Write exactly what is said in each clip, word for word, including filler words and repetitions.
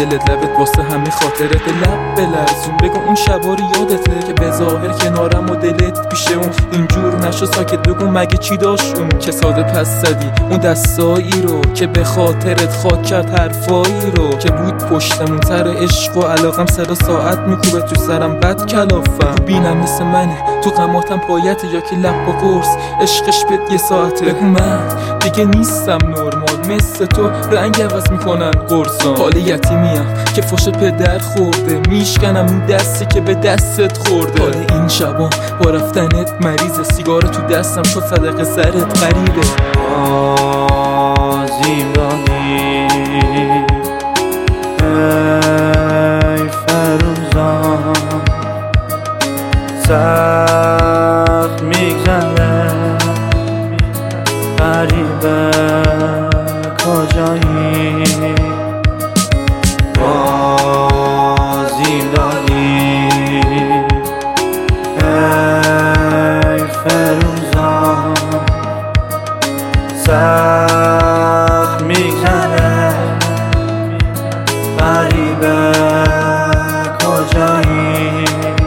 دلت لبت واسه همه خاطرت لب بلرزون بگو اون شبا رو یادته که به ظاهر کنارم و دلت پیشه اون اینجور نشو ساکت بگو مگه چی داشت اون که ساده پس زدی اون دستایی رو که به خاطرت خاک کرد حرفایی رو که بود پشتمون سر عشق و علاقم صدا ساعت میکوبه تو سرم بد کلافم بینم مثل منه تو قماتم پایت یا که لب با قرص عشقش بد یه ساعته بگو من دیگه نیستم نرمال مثل تو رنگ عوض میکنن قرصان حال یتیمیم که فوش پدر خورده میشکنم اون دستی که به دستت خورده حال این شبان با رفتنت مریضه سیگار تو دستم شد صدقه سرت غریبه آزیم دادی ای فروزان سخت میگذره غریبه کجایی آزیم دادی ای فروزان سخت میگذره غریبه کجایی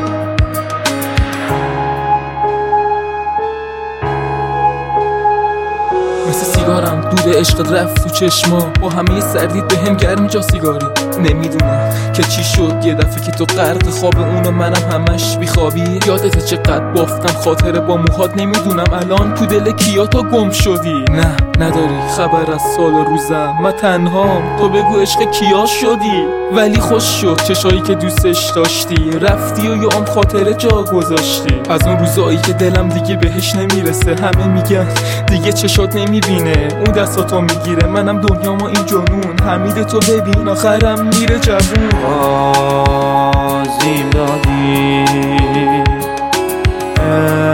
مثل سیگارم دود عشقت رفت تو چشما با همه سردید به هم گرمی جا سیگاری نمیدونم که چی شد یه دفعه که تو غرق خواب اون و منم همش بیخوابی یادت چقدر بافتم خاطره با موهات نمیدونم الان تو دل کیا تا گم شدی نه نداری خبر از سال و روزم من تنهام تو بگو عشق کیا شدی ولی خوش شد چشایی که دوستش داشتی رفتی و یا هم خاطره جا گذاشتی از اون روزایی که دلم دیگه بهش نمیرسه همه میگن دیگه چشات نمیبینه اون دستاتو میگیره منم دنیامو این جنون حمید تو ببین آخرم میره جوون آزیم دادی